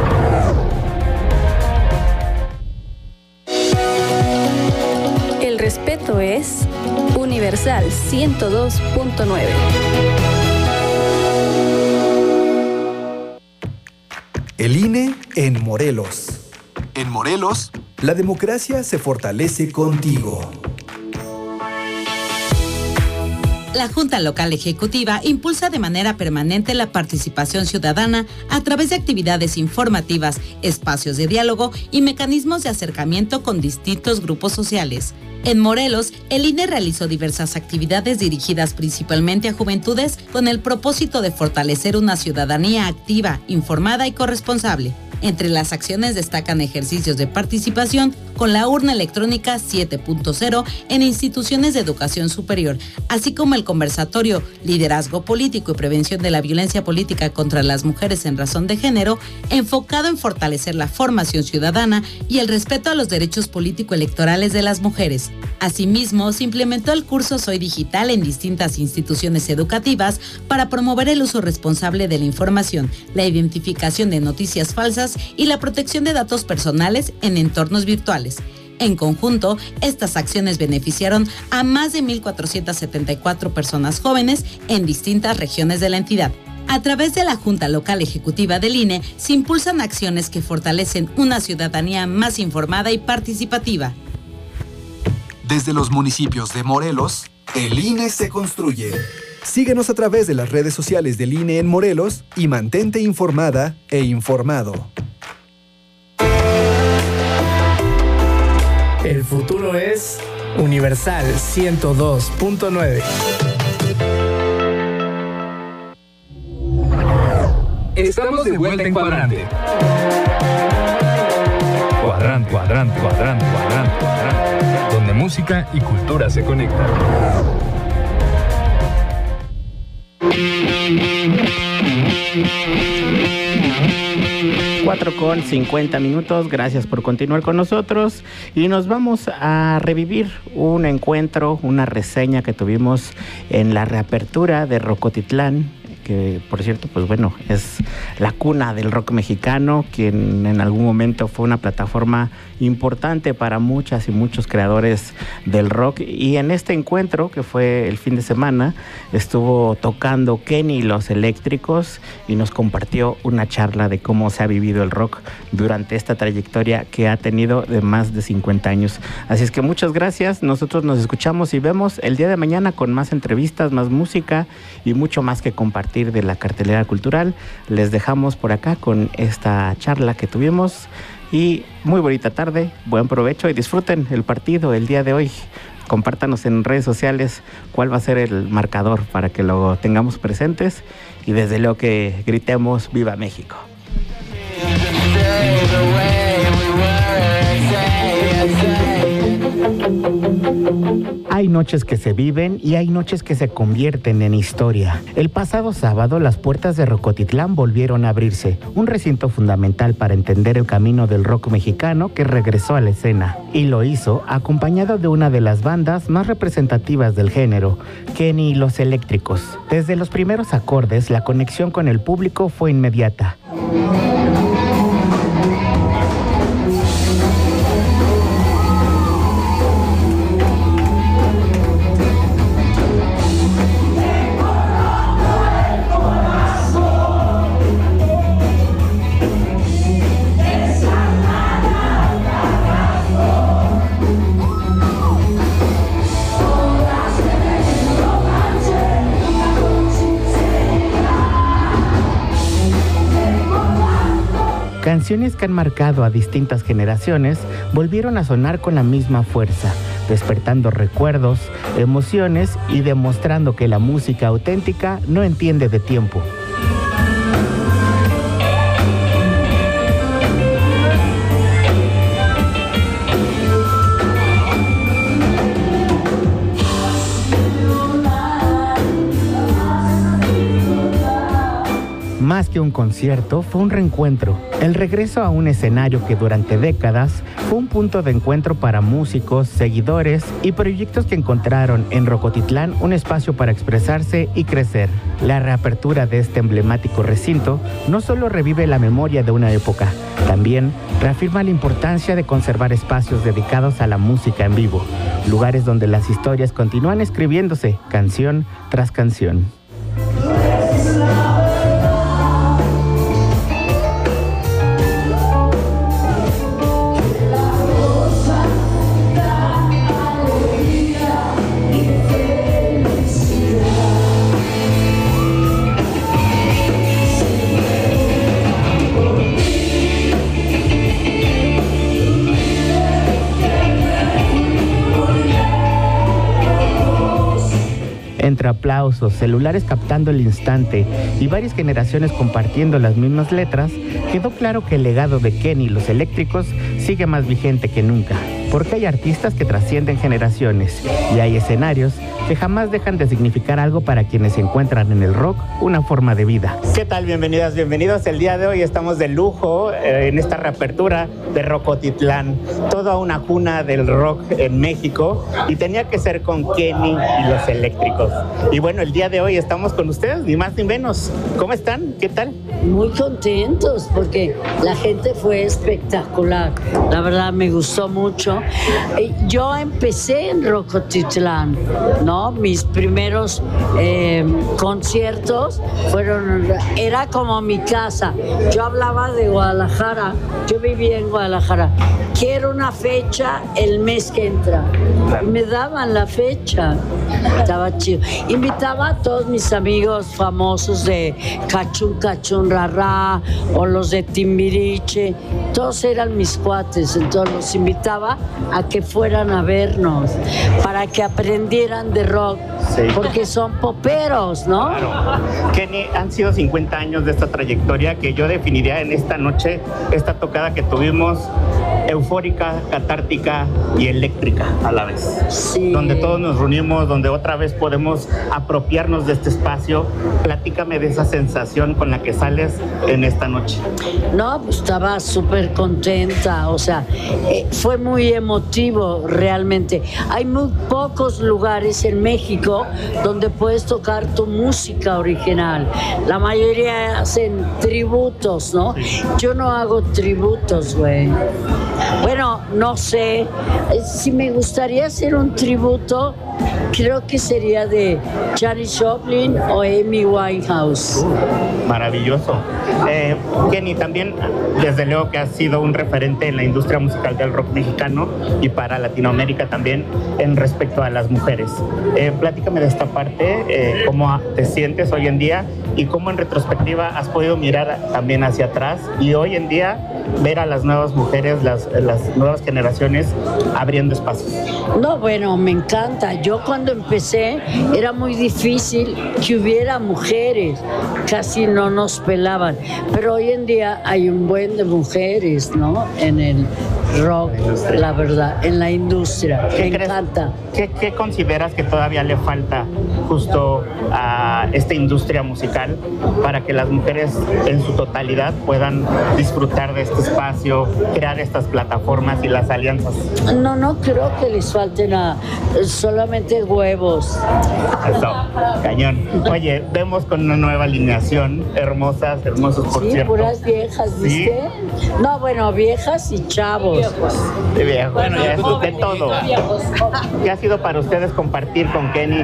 Speaker 2: El respeto es Universal 102.9.
Speaker 21: El INE en Morelos. En Morelos, la democracia se fortalece contigo.
Speaker 22: La Junta Local Ejecutiva impulsa de manera permanente la participación ciudadana a través de actividades informativas, espacios de diálogo y mecanismos de acercamiento con distintos grupos sociales. En Morelos, el INE realizó diversas actividades dirigidas principalmente a juventudes con el propósito de fortalecer una ciudadanía activa, informada y corresponsable. Entre las acciones destacan ejercicios de participación con la urna electrónica 7.0 en instituciones de educación superior, así como el conversatorio Liderazgo Político y Prevención de la Violencia Política contra las Mujeres en Razón de Género, enfocado en fortalecer la formación ciudadana y el respeto a los derechos político-electorales de las mujeres. Asimismo, se implementó el curso Soy Digital en distintas instituciones educativas para promover el uso responsable de la información, la identificación de noticias falsas y la protección de datos personales en entornos virtuales. En conjunto, estas acciones beneficiaron a más de 1,474 personas jóvenes en distintas regiones de la entidad. A través de la Junta Local Ejecutiva del INE, se impulsan acciones que fortalecen una ciudadanía más informada y participativa.
Speaker 21: Desde los municipios de Morelos, el INE se construye. Síguenos a través de las redes sociales del INE en Morelos y mantente informada e informado.
Speaker 17: El futuro es Universal 102.9.
Speaker 6: Estamos de vuelta en Cuadrante. Cuadrante, cuadrante, cuadrante, cuadrante, cuadrante. Donde música y cultura se conectan.
Speaker 4: 4:50. Gracias por continuar con nosotros y nos vamos a revivir un encuentro, una reseña que tuvimos en la reapertura de Rocotitlán, que por cierto, pues bueno, es la cuna del rock mexicano, quien en algún momento fue una plataforma importante para muchas y muchos creadores del rock. Y en este encuentro, que fue el fin de semana, estuvo tocando Kenny y los Eléctricos y nos compartió una charla de cómo se ha vivido el rock durante esta trayectoria que ha tenido de más de 50 años. Así es que muchas gracias, nosotros nos escuchamos y vemos el día de mañana con más entrevistas, más música y mucho más que compartir de la cartelera cultural. Les dejamos por acá con esta charla que tuvimos y muy bonita tarde, buen provecho y disfruten el partido el día de hoy. Compártanos en redes sociales cuál va a ser el marcador para que lo tengamos presentes y desde luego que gritemos ¡Viva México! Hay noches que se viven y hay noches que se convierten en historia. El pasado sábado las puertas de Rocotitlán volvieron a abrirse, un recinto fundamental para entender el camino del rock mexicano que regresó a la escena. Y lo hizo acompañado de una de las bandas más representativas del género, Kenny y los Eléctricos. Desde los primeros acordes, la conexión con el público fue inmediata. Canciones que han marcado a distintas generaciones volvieron a sonar con la misma fuerza, despertando recuerdos, emociones y demostrando que la música auténtica no entiende de tiempo. Más que un concierto, fue un reencuentro. El regreso a un escenario que durante décadas fue un punto de encuentro para músicos, seguidores y proyectos que encontraron en Rocotitlán un espacio para expresarse y crecer. La reapertura de este emblemático recinto no solo revive la memoria de una época, también reafirma la importancia de conservar espacios dedicados a la música en vivo, lugares donde las historias continúan escribiéndose canción tras canción. Entre entre aplausos, celulares captando el instante y varias generaciones compartiendo las mismas letras, quedó claro que el legado de Kenny y los Eléctricos sigue más vigente que nunca, porque hay artistas que trascienden generaciones y hay escenarios que jamás dejan de significar algo para quienes encuentran en el rock una forma de vida. ¿Qué tal? Bienvenidas, bienvenidos. El día de hoy estamos de lujo en esta reapertura de Rocotitlán, toda una cuna del rock en México, y tenía que ser con Kenny y los Eléctricos. Y bueno, el día de hoy estamos con ustedes, ni más ni menos. ¿Cómo están? ¿Qué tal?
Speaker 8: Muy contentos porque la gente fue espectacular. La verdad me gustó mucho. Yo empecé en Rocotitlán, ¿no? Mis primeros conciertos era como mi casa. Yo hablaba de Guadalajara, yo vivía en Guadalajara. Quiero una fecha el mes que entra. Me daban la fecha. Estaba chido. Invitaba a todos mis amigos famosos de Cachún Cachún Rará o los de Timbiriche. Todos eran mis cuates, entonces los invitaba a que fueran a vernos para que aprendieran de rock, sí, porque son poperos, ¿no?
Speaker 4: Claro. Kenny, han sido 50 años de esta trayectoria que yo definiría en esta noche, esta tocada que tuvimos, eufórica, catártica y eléctrica a la vez.
Speaker 8: Sí.
Speaker 4: Donde todos nos reunimos, donde otra vez podemos apropiarnos de este espacio. Platícame de esa sensación con la que sales en esta noche.
Speaker 8: No, pues estaba súper contenta, o sea, fue muy emotivo realmente. Hay muy pocos lugares en México donde puedes tocar tu música original. La mayoría hacen tributos, ¿no? Sí. Yo no hago tributos, güey. Bueno, no sé, si me gustaría hacer un tributo, creo que sería de Janis Joplin o Amy Winehouse.
Speaker 4: Maravilloso. Kenny, también, desde luego que has sido un referente en la industria musical del rock mexicano y para Latinoamérica también en respecto a las mujeres. Platícame de esta parte, cómo te sientes hoy en día y cómo en retrospectiva has podido mirar también hacia atrás y hoy en día ver a las nuevas mujeres, las nuevas generaciones abriendo espacios.
Speaker 8: No, bueno, me encanta. Yo cuando empecé era muy difícil que hubiera mujeres, casi no nos pelaban, pero hoy en día hay un buen de mujeres, ¿no? En el rock, la verdad, en la industria. Me encanta.
Speaker 4: ¿Qué consideras que todavía le falta justo a esta industria musical para que las mujeres en su totalidad puedan disfrutar de este espacio, crear estas plataformas y las alianzas?
Speaker 8: No creo que les falte nada, solamente huevos.
Speaker 4: Eso, cañón. Oye, vemos con una nueva alineación, hermosos por
Speaker 8: sí,
Speaker 4: cierto.
Speaker 8: Puras viejas, ¿viste? ¿Sí? No, bueno, viejas y chavos.
Speaker 4: De viejos, bueno, ya es de todo. ¿Qué ha sido para ustedes compartir con Kenny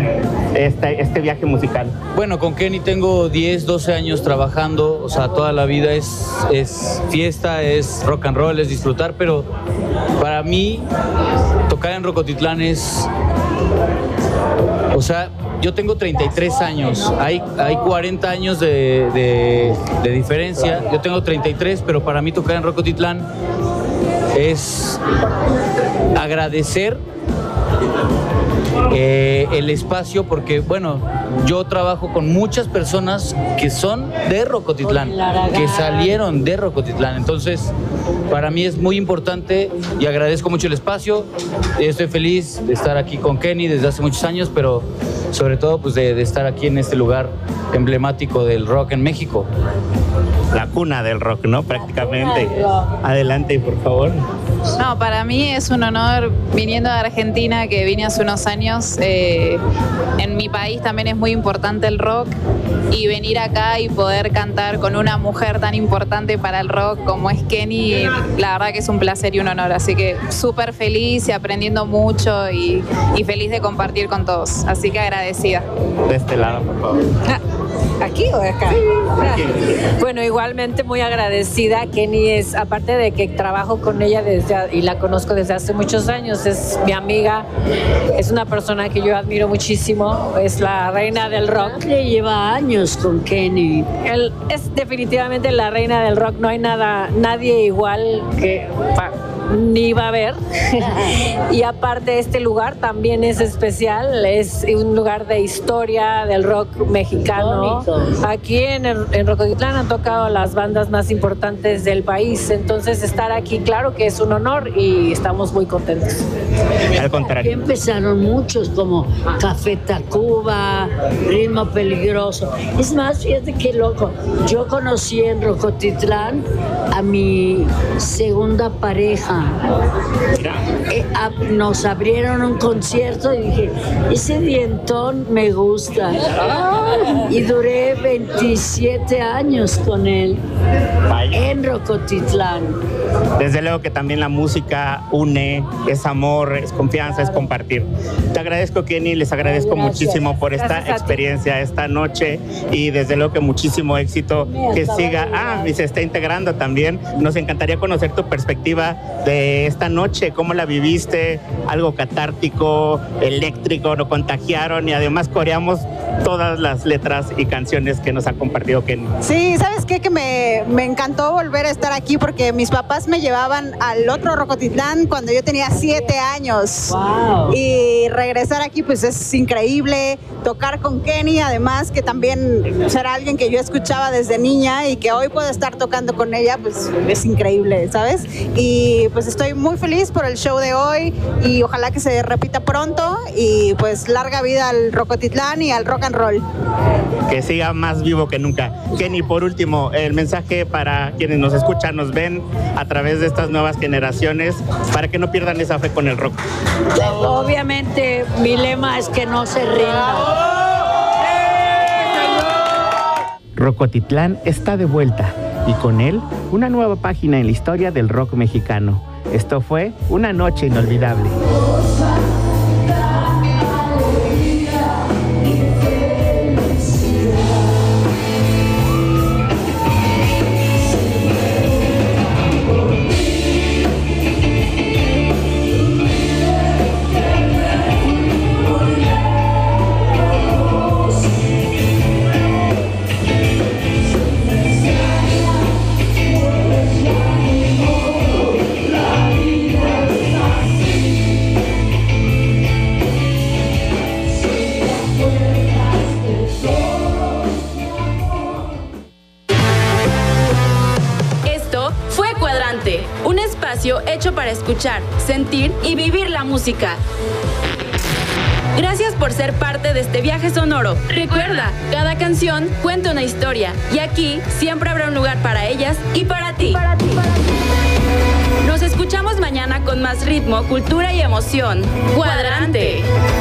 Speaker 4: este viaje musical?
Speaker 9: Bueno, con Kenny tengo 10, 12 años trabajando, o sea, toda la vida es fiesta, es rock and roll, es disfrutar, pero para mí tocar en Rocotitlán es, o sea, yo tengo 33 años, hay 40 años de diferencia, yo tengo 33, pero para mí tocar en Rocotitlán es agradecer el espacio, porque bueno, yo trabajo con muchas personas que son de Rocotitlán, que salieron de Rocotitlán, entonces para mí es muy importante y agradezco mucho el espacio. Estoy feliz de estar aquí con Kenny desde hace muchos años, pero sobre todo pues de estar aquí en este lugar emblemático del rock en México.
Speaker 4: La cuna del rock, ¿no? Prácticamente. Adelante, por favor.
Speaker 23: No, para mí es un honor viniendo de Argentina, que vine hace unos años. En mi país también es muy importante el rock y venir acá y poder cantar con una mujer tan importante para el rock como es Kenny, la verdad que es un placer y un honor. Así que súper feliz y aprendiendo mucho y feliz de compartir con todos. Así que agradecida.
Speaker 4: De este lado, por favor.
Speaker 24: ¿Aquí o de acá? Sí. Bueno, igualmente muy agradecida. Kenny es, aparte de que trabajo con ella y la conozco desde hace muchos años, es mi amiga, es una persona que yo admiro muchísimo, es la reina del rock.
Speaker 8: Lleva años con Kenny.
Speaker 24: Él es definitivamente la reina del rock, no hay nadie igual que ni va a haber. Y aparte este lugar también es especial, es un lugar de historia del rock mexicano. Aquí en Rocotitlán han tocado las bandas más importantes del país, entonces estar aquí claro que es un honor y estamos muy contentos.
Speaker 4: Al contrario.
Speaker 8: Aquí empezaron muchos como Café Tacuba, Ritmo Peligroso. Es más, fíjate qué loco, yo conocí en Rocotitlán a mi segunda pareja. Nos abrieron un concierto y dije, ese dientón me gusta. Y duré 27 años con él en Rocotitlán.
Speaker 4: Desde luego que también la música une, es amor, es confianza, es compartir. Te agradezco, Kenny, les agradezco muchísimo por esta experiencia esta noche y desde luego que muchísimo éxito, que siga. Y se está integrando también. Nos encantaría conocer tu perspectiva de esta noche, cómo la viviste, algo catártico, eléctrico, nos contagiaron y además coreamos todas las letras y canciones que nos ha compartido Kenny.
Speaker 10: Sí, ¿sabes qué? Que me encantó volver a estar aquí porque mis papás me llevaban al otro Rocotitlán cuando yo tenía 7 años. Wow. Y regresar aquí pues es increíble, tocar con Kenny, además que también será alguien que yo escuchaba desde niña y que hoy puedo estar tocando con ella, pues es increíble, ¿sabes? Y pues estoy muy feliz por el show de hoy y ojalá que se repita pronto y pues larga vida al Rocotitlán y al rock and roll.
Speaker 4: Que siga más vivo que nunca. Kenny, por último, el mensaje para quienes nos escuchan, nos ven a través de estas nuevas generaciones, para que no pierdan esa fe con el rock.
Speaker 8: Obviamente, mi lema es que no se rindan.
Speaker 4: Rocotitlán está de vuelta y con él una nueva página en la historia del rock mexicano. Esto fue una noche inolvidable.
Speaker 2: Hecho para escuchar, sentir y vivir la música. Gracias por ser parte de este viaje sonoro. Recuerda, cada canción cuenta una historia y aquí siempre habrá un lugar para ellas y para ti. Nos escuchamos mañana con más ritmo, cultura y emoción. Cuadrante.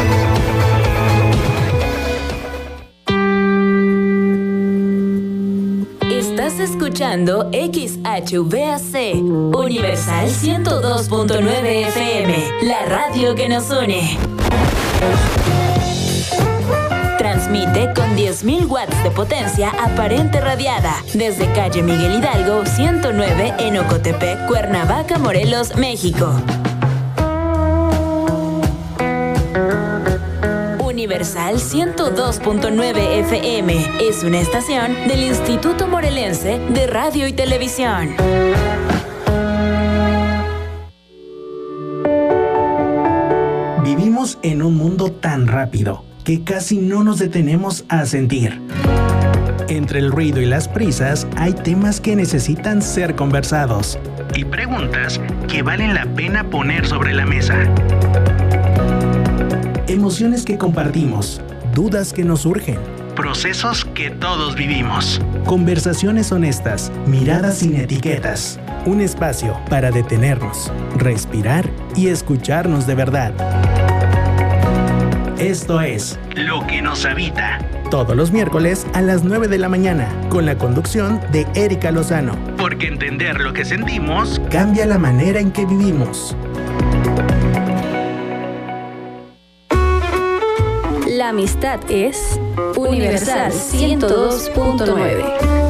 Speaker 1: Estás escuchando XHVAC, Universal 102.9 FM, la radio que nos une. Transmite con 10.000 watts de potencia aparente radiada desde calle Miguel Hidalgo 109 en Ocotepec, Cuernavaca, Morelos, México. Universal 102.9 FM es una estación del Instituto Morelense de Radio y Televisión.
Speaker 11: Vivimos en un mundo tan rápido que casi no nos detenemos a sentir. Entre el ruido y las prisas hay temas que necesitan ser conversados y preguntas que valen la pena poner sobre la mesa. Emociones que compartimos, dudas que nos surgen, procesos que todos vivimos. Conversaciones honestas, miradas sin etiquetas. Un espacio para detenernos, respirar y escucharnos de verdad. Esto es Lo que nos habita. Todos los miércoles a las 9 de la mañana, con la conducción de Erika Lozano. Porque entender lo que sentimos cambia la manera en que vivimos.
Speaker 15: La amistad es Universal 102.9.